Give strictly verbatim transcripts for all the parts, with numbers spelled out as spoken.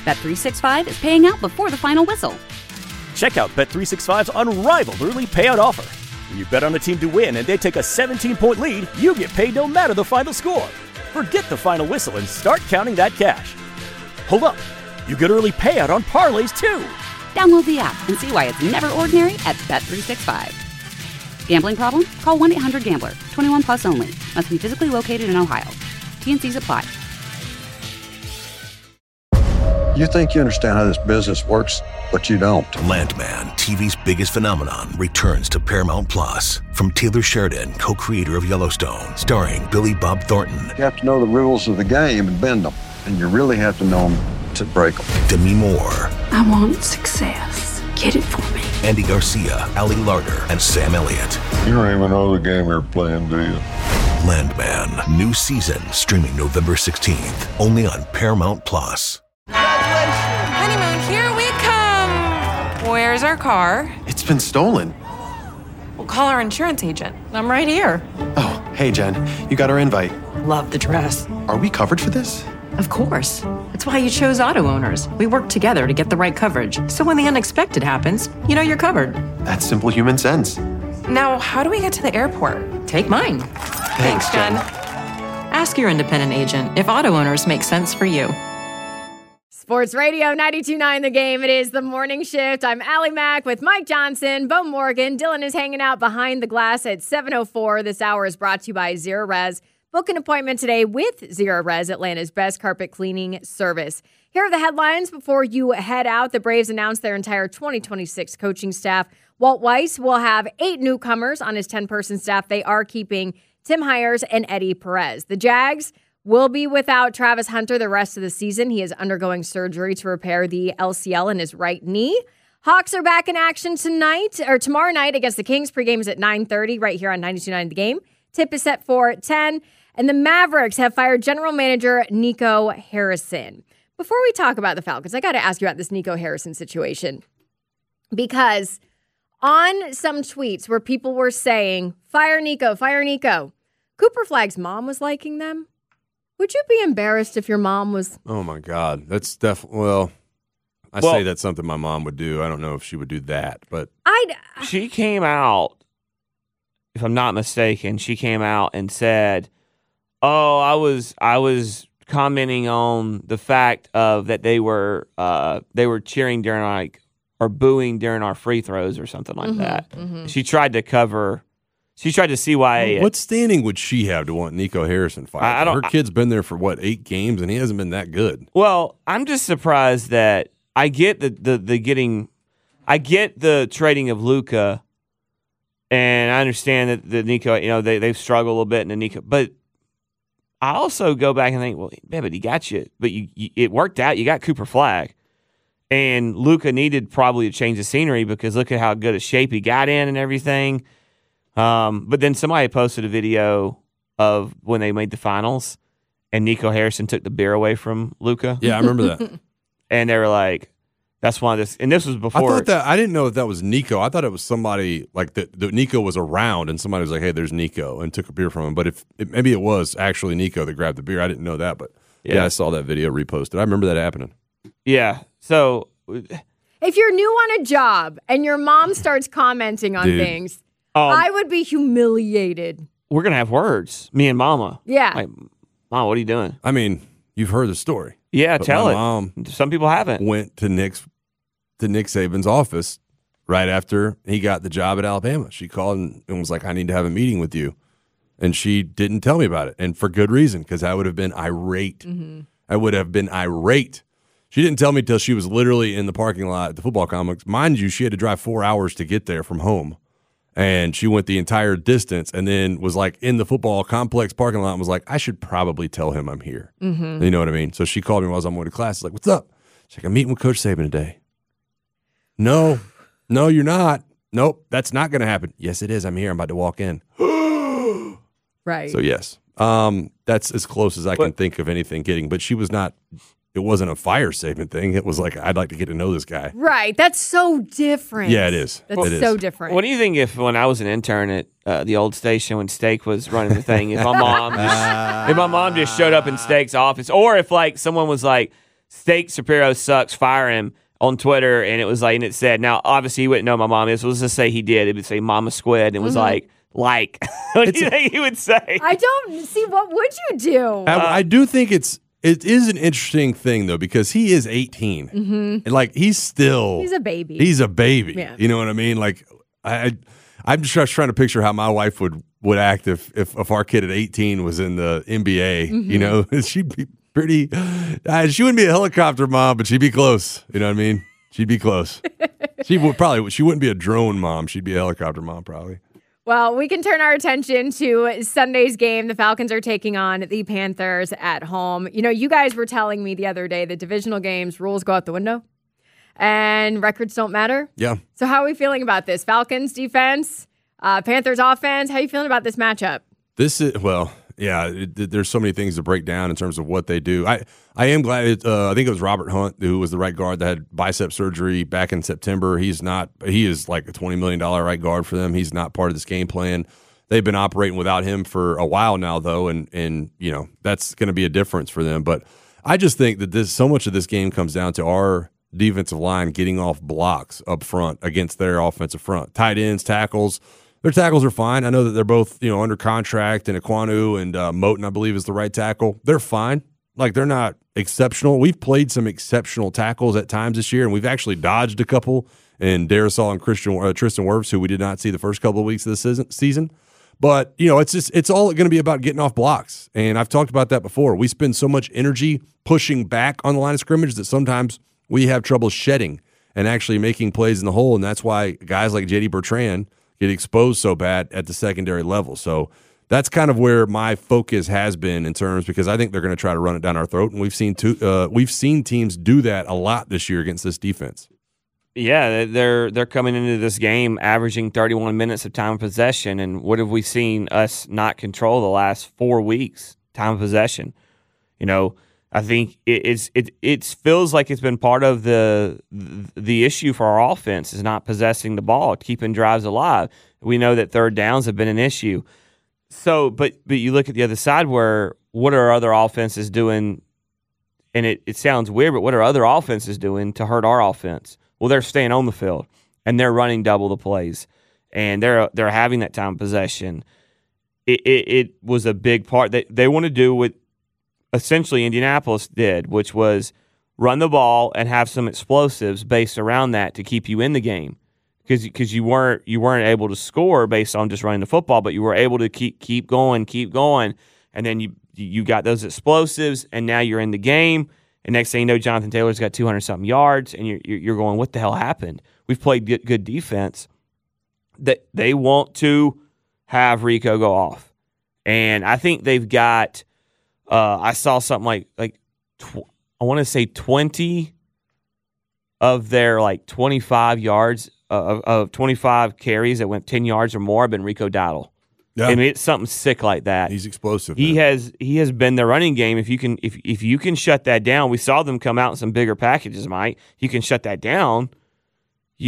Bet three sixty-five is paying out before the final whistle. Check out Bet three sixty-five's unrivaled early payout offer. When you bet on a team to win and they take a seventeen-point lead, you get paid no matter the final score. Forget the final whistle and start counting that cash. Hold up. You get early payout on parlays, too. Download the app and see why it's never ordinary at Bet three sixty-five. Gambling problem? Call one eight hundred gambler. twenty-one plus only. Must be physically located in Ohio. T N Cs apply. You think you understand how this business works, but you don't. Landman, T V's biggest phenomenon, returns to Paramount Plus. From Taylor Sheridan, co-creator of Yellowstone, starring Billy Bob Thornton. You have to know the rules of the game and bend them, and you really have to know them to break them. Demi Moore. I want success. Get it for me. Andy Garcia, Ali Larter, and Sam Elliott. You don't even know the game you're playing, do you? Landman, new season, streaming November sixteenth, only on Paramount Plus. Honeymoon, here we come. Where's our car? It's been stolen. We'll call our insurance agent. I'm right here. Oh, hey, Jen. You got our invite. Love the dress. Are we covered for this? Of course. That's why you chose Auto Owners. We work together to get the right coverage. So when the unexpected happens, you know you're covered. That's simple human sense. Now, how do we get to the airport? Take mine. Thanks, Jen. Ask your independent agent if Auto Owners make sense for you. Sports Radio ninety-two point nine The Game. It is the morning shift. I'm Allie Mack with Mike Johnson, Bo Morgan. Dylan is hanging out behind the glass at seven oh four. This hour is brought to you by Zerorez. Book an appointment today with Zerorez, Atlanta's best carpet cleaning service. Here are the headlines before you head out. The Braves announced their entire twenty twenty-six coaching staff. Walt Weiss will have eight newcomers on his ten-person staff. They are keeping Tim Hires and Eddie Perez. The Jags will be without Travis Hunter the rest of the season. He is undergoing surgery to repair the L C L in his right knee. Hawks are back in action tonight, or tomorrow night against the Kings. Pregame is at nine thirty right here on ninety-two point nine The Game. Tip is set for ten. And the Mavericks have fired general manager Nico Harrison. Before we talk about the Falcons, I got to ask you about this Nico Harrison situation. Because on some tweets where people were saying, fire Nico, fire Nico, Cooper Flagg's mom was liking them. Would you be embarrassed if your mom was? Oh, my God. That's definitely, well, I well, say that's something my mom would do. I don't know if she would do that, but. I'd. She came out, if I'm not mistaken, she came out and said, oh, I was I was commenting on the fact of that they were uh, they were cheering during like or booing during our free throws or something like mm-hmm, that. Mm-hmm. She tried to cover. She tried to see why. Well, what standing would she have to want Nico Harrison fired? I, I don't, Her kid's been there for what eight games and he hasn't been that good. Well, I'm just surprised that I get the the, the getting, I get the trading of Luka, and I understand that the Nico, you know, they they've struggled a little bit in the Nico, but. I also go back and think, well, yeah, but he got you. But you, you, it worked out. You got Cooper Flagg. And Luka needed probably to change the scenery because look at how good a shape he got in and everything. Um, but then somebody posted a video of when they made the finals, and Nico Harrison took the beer away from Luka. Yeah, I remember that. And they were like, that's one of this. And this was before. I thought that I didn't know if that was Nico. I thought it was somebody like that. Nico was around, and somebody was like, "Hey, there's Nico," and took a beer from him. But if it, maybe it was actually Nico that grabbed the beer, I didn't know that. But yeah, yeah I saw that video reposted. I remember that happening. Yeah. So if you're new on a job and your mom starts commenting on Dude. things, um, I would be humiliated. We're gonna have words, me and Mama. Yeah. Like, Mom, what are you doing? I mean, you've heard the story. Yeah, but tell my it. Mom Some people haven't. Went to Nick's. to Nick Saban's office right after he got the job at Alabama. She called and, and was like, I need to have a meeting with you. And she didn't tell me about it. And for good reason, because I would have been irate. Mm-hmm. I would have been irate. She didn't tell me till she was literally in the parking lot at the football complex. Mind you, she had to drive four hours to get there from home. And she went the entire distance and then was like in the football complex parking lot and was like, I should probably tell him I'm here. Mm-hmm. You know what I mean? So she called me while I was on my way to class. She's like, what's up? She's like, I'm meeting with Coach Saban today. No, no, you're not. Nope, that's not going to happen. Yes, it is. I'm here. I'm about to walk in. Right. So, yes, um, that's as close as I but, can think of anything getting. But she was not, it wasn't a fire saving thing. It was like, I'd like to get to know this guy. Right. That's so different. Yeah, it is. That's it so is. different. What do you think if when I was an intern at uh, the old station when Steak was running the thing, if my mom just, if my mom just showed up in Steak's office, or if like someone was like, Steak Shapiro sucks, fire him on Twitter, and it was like, and it said, now obviously he wouldn't know my mom is, so let's just say he did. It would say Mama Squid, and it was Mm-hmm. like, like, what do you think he would say? I don't see, what would you do? I, I do think it's it is an interesting thing though, because he is eighteen, Mm-hmm. and like he's still He's a baby. He's a baby. Yeah. You know what I mean? Like I, I'm just trying to picture how my wife would would act if if, if our kid at eighteen was in the N B A. Mm-hmm. You know, she'd be pretty. Uh, she wouldn't be a helicopter mom, but she'd be close. You know what I mean? She'd be close. She would probably. She wouldn't be a drone mom. She'd be a helicopter mom, probably. Well, we can turn our attention to Sunday's game. The Falcons are taking on the Panthers at home. You know, you guys were telling me the other day that divisional games rules go out the window and records don't matter. Yeah. So how are we feeling about this? Falcons defense, uh, Panthers offense. How are you feeling about this matchup? This is well, yeah. It, it- there's so many things to break down in terms of what they do. I I am glad. It, uh, I think it was Robert Hunt who was the right guard that had bicep surgery back in September. He's not. He is like a twenty million dollar right guard for them. He's not part of this game plan. They've been operating without him for a while now, though, and and you know that's going to be a difference for them. But I just think that this so much of this game comes down to our defensive line getting off blocks up front against their offensive front. Tight ends, tackles. Their tackles are fine. I know that they're both, you know, under contract, and Ekwonu and uh, Moten, I believe, is the right tackle. They're fine. Like, they're not exceptional. We've played some exceptional tackles at times this year, and we've actually dodged a couple in Darisaw and Christian uh, Tristan Wirfs, who we did not see the first couple of weeks of the season. season. But, you know, it's just it's all going to be about getting off blocks. And I've talked about that before. We spend so much energy pushing back on the line of scrimmage that sometimes we have trouble shedding and actually making plays in the hole, and that's why guys like J D Bertrand get exposed so bad at the secondary level. So that's kind of where my focus has been in terms, because I think they're going to try to run it down our throat, and we've seen two, uh, we've seen teams do that a lot this year against this defense. Yeah, they're they're coming into this game averaging thirty-one minutes of time of possession, and what have we seen us not control the last four weeks? Time of possession. You know, I think it, it's it it feels like it's been part of the the issue for our offense is not possessing the ball, keeping drives alive. We know that third downs have been an issue. So, but but you look at the other side where what are other offenses doing? And it, it sounds weird, but what are other offenses doing to hurt our offense? Well, they're staying on the field and they're running double the plays, and they're they're having that time of possession. It it, it was a big part. They they want to do what essentially Indianapolis did, which was run the ball and have some explosives based around that to keep you in the game, because because you weren't you weren't able to score based on just running the football, but you were able to keep keep going, keep going, and then you you got those explosives, and now you're in the game. And next thing you know, Jonathan Taylor's got two hundred something yards, and you're you're going, what the hell happened? We've played good, good defense. That they want to have Rico go off, and I think they've got. Uh, I saw something like like tw- I want to say twenty of their like twenty-five yards uh, of, of twenty-five carries that went ten yards or more have been Rico Dowdle. Yeah. I mean, it's something sick like that. He's explosive. He man. has he has been the running game. If you can if if you can shut that down, we saw them come out in some bigger packages, Mike. You can shut that down. You,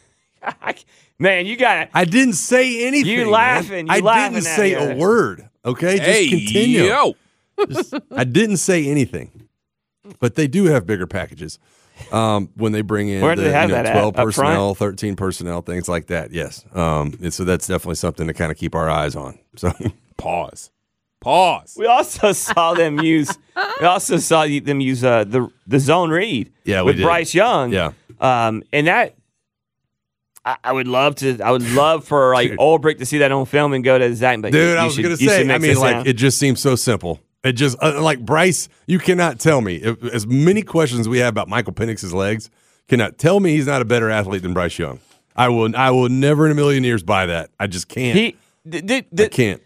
man, you got. I didn't say anything. You laughing? Man. You I laughing didn't at say me. a word. Okay, just Hey, continue. yo. Just- I didn't say anything, but they do have bigger packages um, when they bring in Where do the, they have you know, that at? twelve Up personnel, thirteen personnel, things like that. Yes, um, and so that's definitely something to kind of keep our eyes on. So Pause. Pause. We also saw them use. We also saw them use uh, the the zone read. Yeah, we with did. Bryce Young. Yeah, um, and that I, I would love to. I would love for like Ulbrich to see that on film and go to Zach. But dude, you, I you was should, gonna you say. should I mix mean, this like down. it just seems so simple. It just uh, like Bryce. You cannot tell me if, as many questions we have about Michael Penix's legs. Cannot tell me he's not a better athlete than Bryce Young. I will. I will never in a million years buy that. I just can't. He, the, the, the, I can't.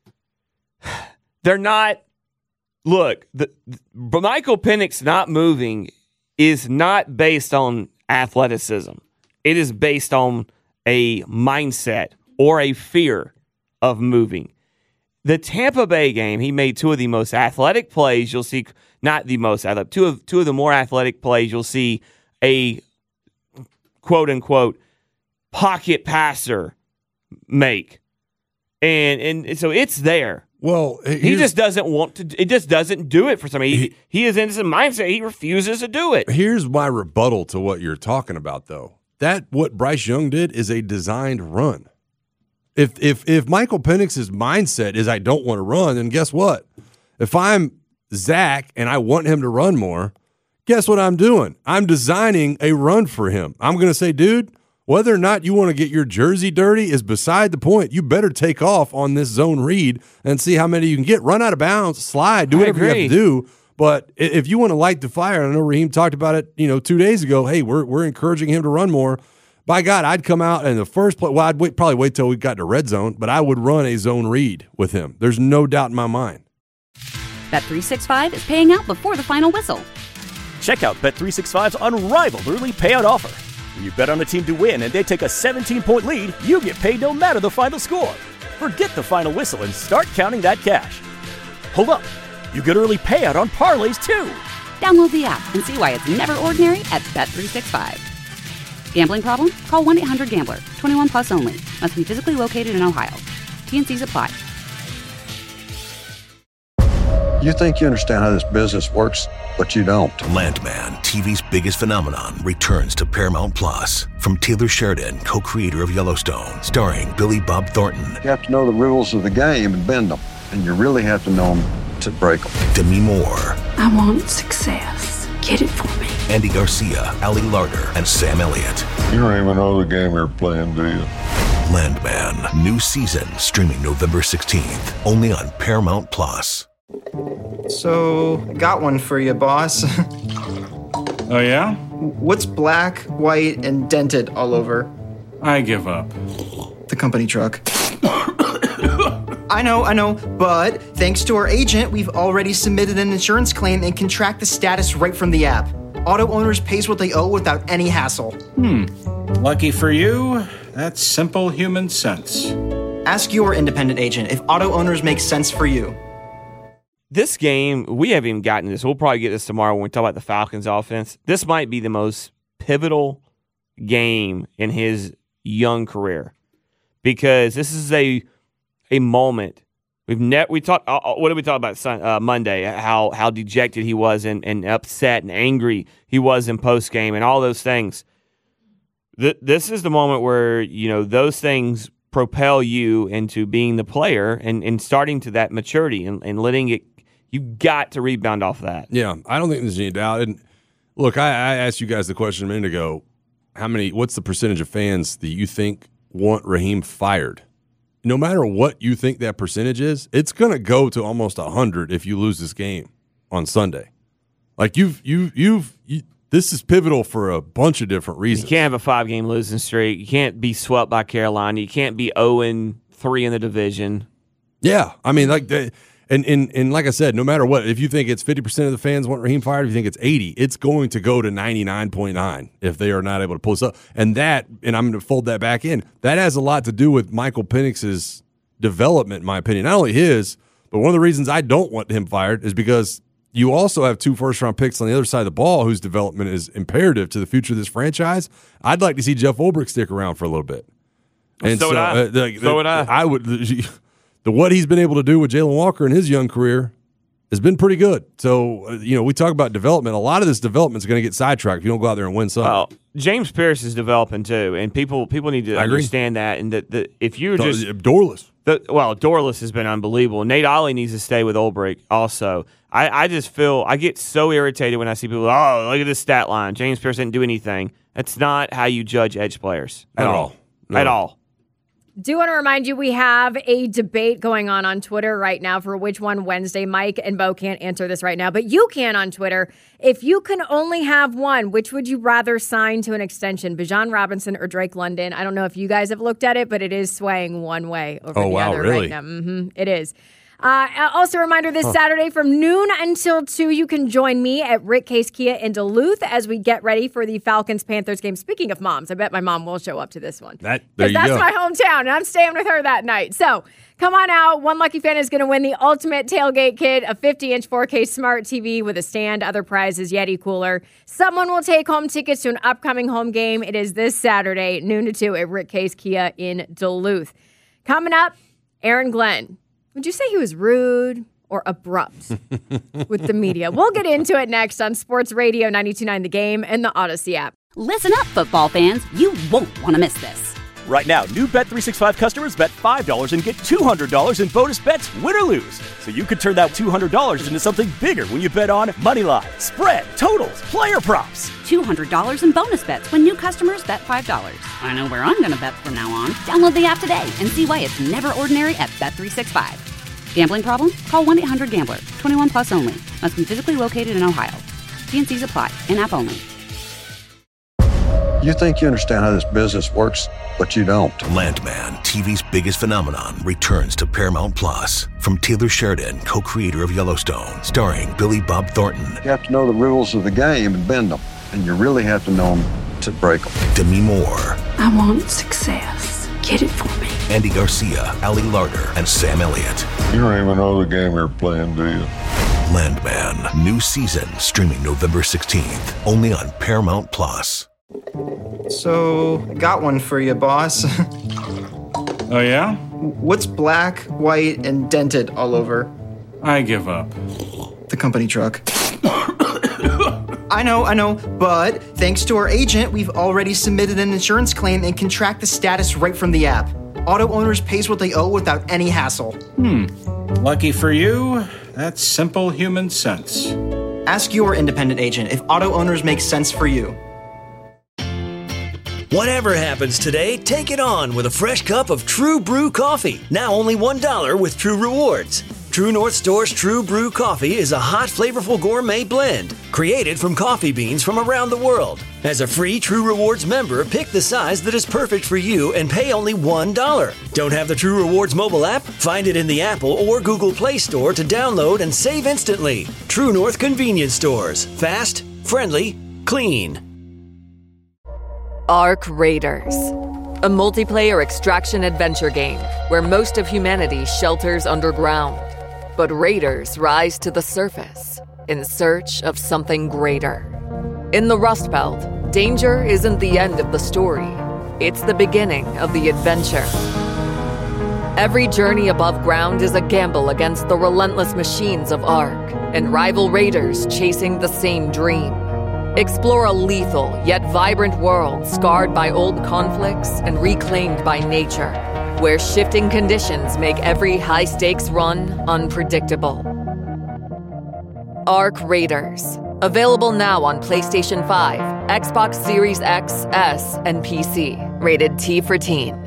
They're not. Look, the, the Michael Penix not moving is not based on athleticism. It is based on a mindset or a fear of moving. The Tampa Bay game, he made two of the most athletic plays you'll see. Not the most athletic. Two of two of the more athletic plays you'll see a quote unquote pocket passer make. And and so it's there. Well, he just doesn't want to. It just doesn't do it for somebody. He, he is in some mindset. He refuses to do it. Here's my rebuttal to what you're talking about, though. That what Bryce Young did is a designed run. If if if Michael Penix's mindset is I don't want to run, then guess what? If I'm Zach and I want him to run more, guess what I'm doing? I'm designing a run for him. I'm going to say, dude, whether or not you want to get your jersey dirty is beside the point. You better take off on this zone read and see how many you can get. Run out of bounds, slide, do whatever you have to do. But if you want to light the fire, I know Raheem talked about it, you know, two days ago. Hey, we're we're encouraging him to run more. By God, I'd come out in the first play. Well, I'd wait, probably wait till we got to red zone, but I would run a zone read with him. There's no doubt in my mind. Bet three sixty-five is paying out before the final whistle. Check out Bet three sixty-five's unrivaled early payout offer. When you bet on a team to win and they take a seventeen-point lead, you get paid no matter the final score. Forget the final whistle and start counting that cash. Hold up. You get early payout on parlays, too. Download the app and see why it's never ordinary at Bet three sixty-five. Gambling problem? Call one eight hundred gambler. twenty-one plus only. Must be physically located in Ohio. T N Cs apply. You think you understand how this business works, but you don't. Landman, T V's biggest phenomenon, returns to Paramount Plus. From Taylor Sheridan, co-creator of Yellowstone, starring Billy Bob Thornton. You have to know the rules of the game and bend them, and you really have to know them to break them. Demi Moore. I want success. Get it for me. Andy Garcia, Ali Larter, and Sam Elliott. You don't even know the game you're playing, do you? Landman, new season, streaming November sixteenth, only on Paramount Plus. So, got one for you, boss. Oh, yeah? What's black, white, and dented all over? I give up. The company truck. I know, I know, but thanks to our agent, we've already submitted an insurance claim and can track the status right from the app. Auto Owners pays what they owe without any hassle. Hmm. Lucky for you, that's simple human sense. Ask your independent agent if Auto Owners makes sense for you. This game, we haven't even gotten this. We'll probably get this tomorrow when we talk about the Falcons offense. This might be the most pivotal game in his young career because this is a a moment. We've ne- we talked. Uh, what did we talk about sun, uh, Monday? How how dejected he was and, and upset and angry he was in post game and all those things. Th- this is the moment where you know those things propel you into being the player and, and starting to that maturity and, and letting it. You've got to rebound off that. Yeah, I don't think there's any doubt. And look, I, I asked you guys the question a minute ago. How many? What's the percentage of fans that you think want Raheem fired? No matter what you think that percentage is, it's going to go to almost one hundred if you lose this game on Sunday. Like you've you you've you, this is pivotal for a bunch of different reasons. You can't have a five-game losing streak. You can't be swept by Carolina. You can't be oh and three in the division. Yeah, I mean, like, the, and, and and like I said, no matter what, if you think it's fifty percent of the fans want Raheem fired, if you think it's eighty, it's going to go to ninety-nine point nine if they are not able to pull this up. And that, and I'm going to fold that back in, that has a lot to do with Michael Penix's development, in my opinion. Not only his, but one of the reasons I don't want him fired is because you also have two first-round picks on the other side of the ball whose development is imperative to the future of this franchise. I'd like to see Jeff Ulbrich stick around for a little bit. And so, so would I. Uh, the, so would I. I would. The, the what he's been able to do with Jalen Walker in his young career has been pretty good. So, uh, you know, we talk about development. A lot of this development is going to get sidetracked if you don't go out there and win something. Well, James Pierce is developing too, and people people need to I understand agree. that. And that the, if you're just Dorless. The, well, Dorless has been unbelievable. Nate Ollie needs to stay with Ulbrich also. I, I just feel – I get so irritated when I see people, oh, look at this stat line. James Pierce didn't do anything. That's not how you judge edge players at no. all. No. At all. Do want to remind you we have a debate going on on Twitter right now for which one Wednesday. Mike and Bo can't answer this right now, but you can on Twitter. If you can only have one, which would you rather sign to an extension, Bijan Robinson or Drake London? I don't know if you guys have looked at it, but it is swaying one way over oh, the wow, other really? right now. Mm-hmm, it is. Uh, also, a reminder this huh. Saturday from noon until two, you can join me at Rick Case Kia in Duluth as we get ready for the Falcons-Panthers game. Speaking of moms, I bet my mom will show up to this one. That, there you that's go. my hometown, and I'm staying with her that night. So come on out. One lucky fan is going to win the ultimate tailgate kit, a fifty-inch four K smart T V with a stand, other prizes, Yeti cooler. Someone will take home tickets to an upcoming home game. It is this Saturday, noon to two at Rick Case Kia in Duluth. Coming up, Aaron Glenn. Would you say he was rude or abrupt with the media? We'll get into it next on Sports Radio ninety-two point nine The Game and the Odyssey app. Listen up, football fans. You won't want to miss this. Right now, new Bet three sixty-five customers bet five dollars and get two hundred dollars in bonus bets, win or lose. So you could turn that two hundred dollars into something bigger when you bet on money line, spread, totals, player props. two hundred dollars in bonus bets when new customers bet five dollars. I know where I'm going to bet from now on. Download the app today and see why it's never ordinary at Bet three sixty-five. Gambling problem? Call one eight hundred gambler. twenty-one plus only. Must be physically located in Ohio. T N Cs apply. In-app only. You think you understand how this business works, but you don't. Landman, T V's biggest phenomenon, returns to Paramount Plus. From Taylor Sheridan, co-creator of Yellowstone, starring Billy Bob Thornton. You have to know the rules of the game and bend them, and you really have to know them to break them. Demi Moore. I want success. Get it for me. Andy Garcia, Ali Larter, and Sam Elliott. You don't even know the game you're playing, do you? Landman, new season, streaming November sixteenth, only on Paramount Plus. So, I got one for you, boss. Oh, yeah? What's black, white, and dented all over? I give up. The company truck. I know, I know, but thanks to our agent, we've already submitted an insurance claim and can track the status right from the app. Auto Owners pays what they owe without any hassle. Hmm. Lucky for you, that's simple human sense. Ask your independent agent if Auto Owners makes sense for you. Whatever happens today, take it on with a fresh cup of True Brew coffee. Now only one dollar with True Rewards. True North Store's True Brew coffee is a hot, flavorful gourmet blend created from coffee beans from around the world. As a free True Rewards member, pick the size that is perfect for you and pay only one dollar. Don't have the True Rewards mobile app? Find it in the Apple or Google Play Store to download and save instantly. True North Convenience Stores. Fast, friendly, clean. Ark Raiders, a multiplayer extraction adventure game where most of humanity shelters underground, but raiders rise to the surface in search of something greater. In the Rust Belt, danger isn't the end of the story, it's the beginning of the adventure. Every journey above ground is a gamble against the relentless machines of Ark and rival raiders chasing the same dream. Explore a lethal yet vibrant world scarred by old conflicts and reclaimed by nature, where shifting conditions make every high-stakes run unpredictable. Ark Raiders. Available now on PlayStation five, Xbox Series X, S, and P C. Rated T for teen.